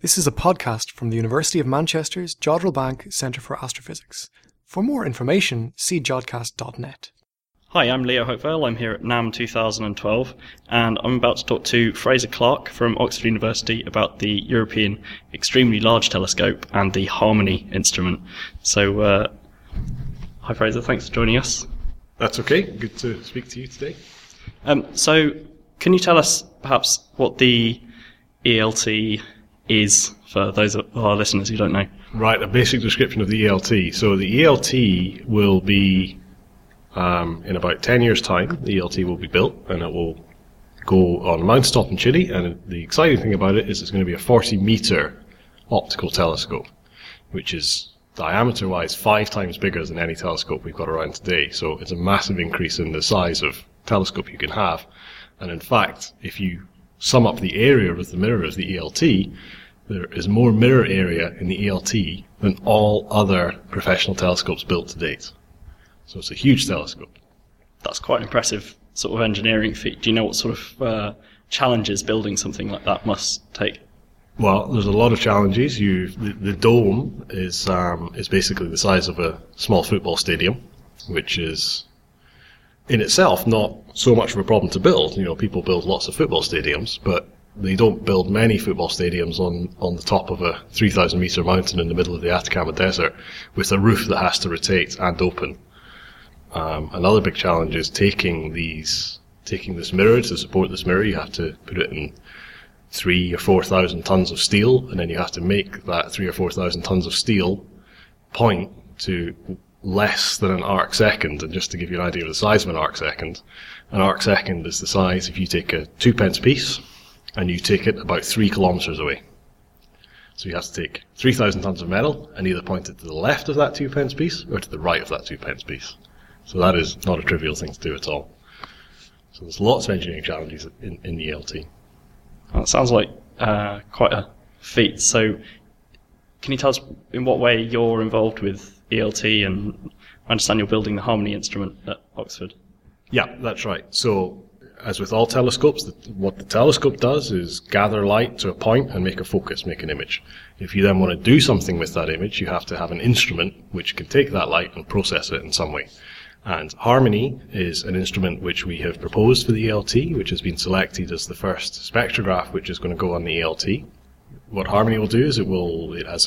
This is a podcast from the University of Manchester's Jodrell Bank Centre for Astrophysics. For more information, see jodcast.net. Hi, I'm Leo Hopewell. I'm here at NAM 2012, and I'm about to talk to Fraser Clark from Oxford University about the European Extremely Large Telescope and the Harmony instrument. So, hi Fraser, thanks for joining us. That's okay. Good to speak to you today. So, can you tell us perhaps what the ELT is for those of our listeners who don't know? Right, a basic description of the ELT. So the ELT will be, in about 10 years' time, the ELT will be built and it will go on a mountaintop in Chile. And the exciting thing about it is it's going to be a 40-meter optical telescope, which is diameter-wise 5 times bigger than any telescope we've got around today. So it's a massive increase in the size of telescope you can have. And in fact, if you sum up the area of the mirror of the ELT, there is more mirror area in the ELT than all other professional telescopes built to date. So it's a huge telescope. That's quite an impressive sort of engineering feat. Do you know what sort of challenges building something like that must take? Well, there's a lot of challenges. The dome is basically the size of a small football stadium, which is in itself not so much of a problem to build. You know, people build lots of football stadiums, but they don't build many football stadiums on the top of a 3,000 meter mountain in the middle of the Atacama Desert with a roof that has to rotate and open. Another big challenge is taking this mirror. To support this mirror, you have to put it in 3,000 or 4,000 tons of steel, and then you have to make that 3,000 or 4,000 tons of steel point to less than an arc second. And just to give you an idea of the size of an arc second is the size if you take a 2p piece and you take it about 3 kilometers away. So you have to take 3,000 tons of metal and either point it to the left of that 2p piece or to the right of that 2p piece. So that is not a trivial thing to do at all. So there's lots of engineering challenges in the ELT. That sounds like quite a feat. So can you tell us in what way you're involved with ELT? And I understand you're building the Harmony instrument at Oxford. Yeah, that's right. So as with all telescopes, what the telescope does is gather light to a point and make a focus, make an image. If you then want to do something with that image, you have to have an instrument which can take that light and process it in some way. And Harmony is an instrument which we have proposed for the ELT, which has been selected as the first spectrograph which is going to go on the ELT. What Harmony will do is it has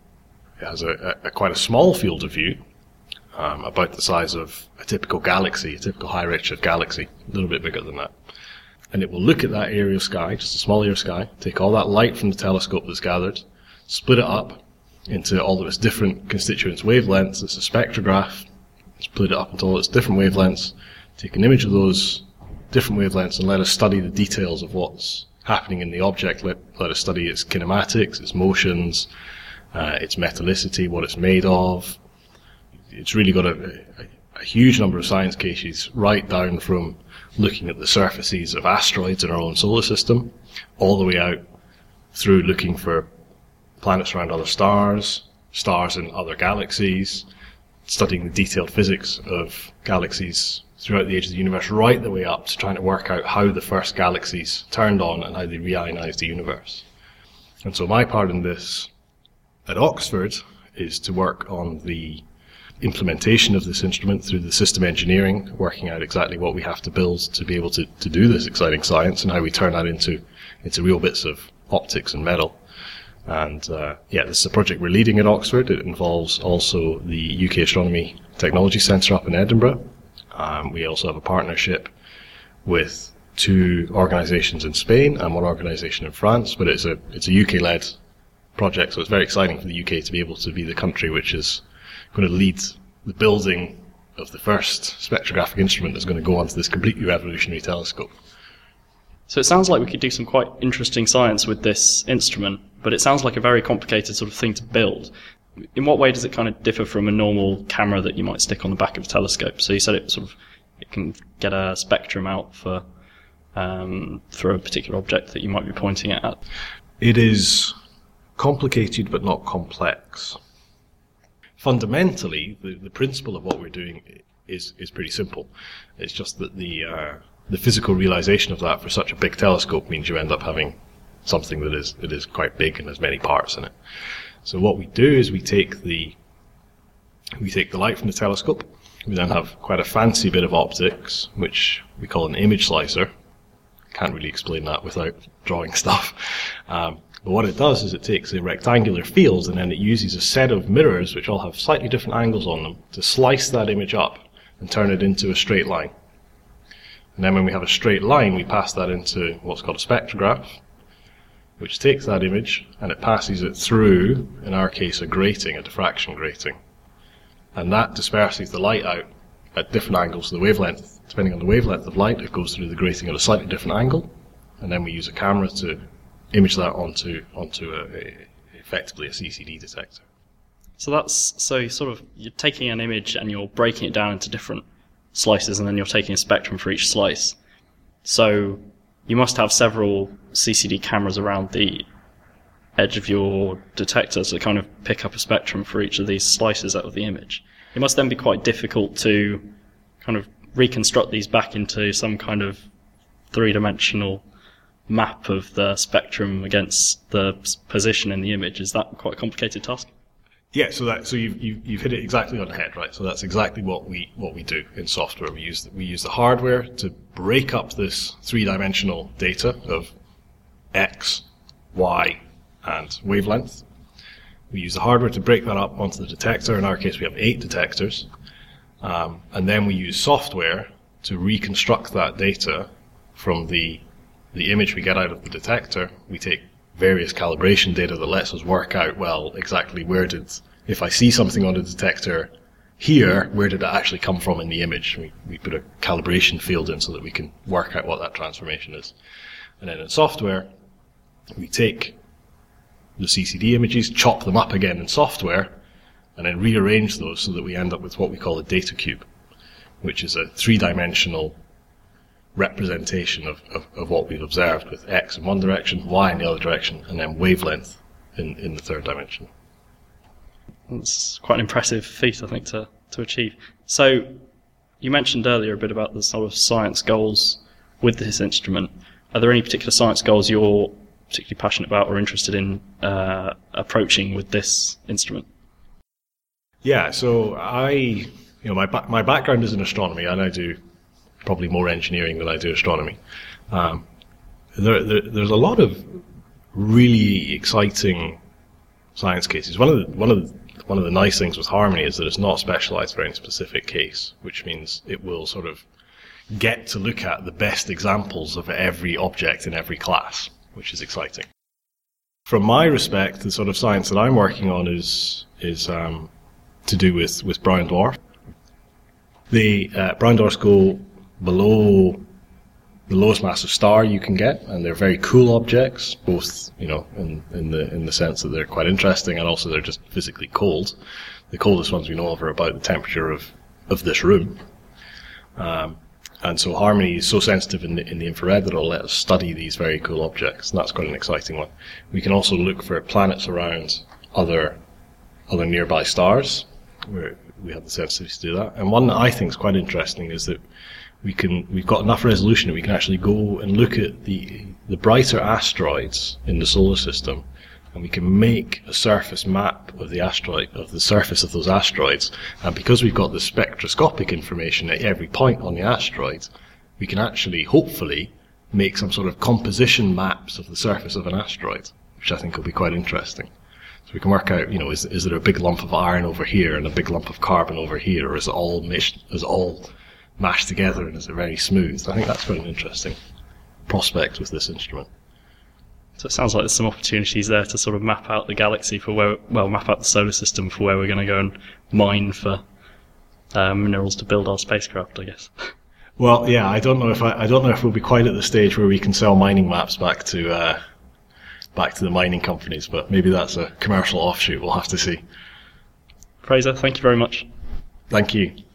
a quite a small field of view, about the size of a typical galaxy, a typical high redshift galaxy, a little bit bigger than that. And it will look at that area of sky, just a small area of sky, take all that light from the telescope that's gathered, split it up into all of its different constituent wavelengths. It's a spectrograph, split it up into all its different wavelengths, take an image of those different wavelengths and let us study the details of what's happening in the object. Let us study its kinematics, its motions, its metallicity, what it's made of. It's really got a huge number of science cases, right down from looking at the surfaces of asteroids in our own solar system, all the way out through looking for planets around other stars, stars in other galaxies, studying the detailed physics of galaxies throughout the age of the universe, right the way up to trying to work out how the first galaxies turned on and how they reionized the universe. And so my part in this at Oxford is to work on the implementation of this instrument through the system engineering, working out exactly what we have to build to be able to do this exciting science and how we turn that into real bits of optics and metal. And this is a project we're leading at Oxford. It involves also the UK Astronomy Technology Centre up in Edinburgh. We also have a partnership with 2 organisations in Spain and 1 organisation in France, but it's a UK-led project, so it's very exciting for the UK to be able to be the country which is going to lead the building of the first spectrographic instrument that's going to go onto this completely revolutionary telescope. So it sounds like we could do some quite interesting science with this instrument, but it sounds like a very complicated sort of thing to build. In what way does it kind of differ from a normal camera that you might stick on the back of a telescope? So you said it can get a spectrum out for a particular object that you might be pointing it at. It is complicated but not complex. Fundamentally, the principle of what we're doing is pretty simple. It's just that the physical realization of that for such a big telescope means you end up having something that is quite big and has many parts in it. So what we do is we take the light from the telescope. We then have quite a fancy bit of optics, which we call an image slicer. Can't really explain that without drawing stuff. But what it does is it takes a rectangular field and then it uses a set of mirrors, which all have slightly different angles on them, to slice that image up and turn it into a straight line. And then when we have a straight line, we pass that into what's called a spectrograph, which takes that image and it passes it through, in our case, a grating, a diffraction grating. And that disperses the light out at different angles of the wavelength. Depending on the wavelength of light, it goes through the grating at a slightly different angle. And then we use a camera to image that onto effectively a CCD detector. So you're taking an image and you're breaking it down into different slices, and then you're taking a spectrum for each slice. So you must have several CCD cameras around the edge of your detector to kind of pick up a spectrum for each of these slices out of the image. It must then be quite difficult to kind of reconstruct these back into some kind of three-dimensional map of the spectrum against the position in the image. Is that quite a complicated task? Yeah, so you've hit it exactly on the head, right? So that's exactly what we do in software. We use the hardware to break up this three-dimensional data of X, Y, and wavelength. We use the hardware to break that up onto the detector. In our case, we have 8 detectors. And then we use software to reconstruct that data from the image we get out of the detector. We take various calibration data that lets us work out, well, exactly if I see something on the detector here, where did it actually come from in the image? We put a calibration field in so that we can work out what that transformation is. And then in software, we take the CCD images, chop them up again in software, and then rearrange those so that we end up with what we call a data cube, which is a three-dimensional representation of what we've observed, with X in one direction, Y in the other direction, and then wavelength in the third dimension. It's quite an impressive feat, I think, to achieve. So you mentioned earlier a bit about the sort of science goals with this instrument. Are there any particular science goals you're particularly passionate about or interested in approaching with this instrument? Yeah, so my background is in astronomy, and I do probably more engineering than I do astronomy. There's a lot of really exciting science cases. One of the nice things with Harmony is that it's not specialized for any specific case, which means it will sort of get to look at the best examples of every object in every class, which is exciting. From my respect, the sort of science that I'm working on is to do with brown dwarf. The brown dwarfs go below the lowest mass of star you can get, and they're very cool objects, both in the sense that they're quite interesting, and also they're just physically cold. The coldest ones we know of are about the temperature of this room. And so Harmony is so sensitive in the infrared that it'll let us study these very cool objects, and that's quite an exciting one. We can also look for planets around other nearby stars, where we have the sensitivity to do that. And one that I think is quite interesting is that we've got enough resolution that we can actually go and look at the brighter asteroids in the solar system, and we can make a surface map of the surface of those asteroids. And because we've got the spectroscopic information at every point on the asteroid, we can actually, hopefully, make some sort of composition maps of the surface of an asteroid, which I think will be quite interesting. So we can work out, is there a big lump of iron over here and a big lump of carbon over here, or is it all mashed together and is it very smooth? I think that's quite an interesting prospect with this instrument. So it sounds like there's some opportunities there to sort of map out the galaxy map out the solar system for where we're going to go and mine for minerals to build our spacecraft, I guess. Well, yeah, I don't know if we'll be quite at the stage where we can sell mining maps back to the mining companies, but maybe that's a commercial offshoot. We'll have to see. Fraser, thank you very much. Thank you.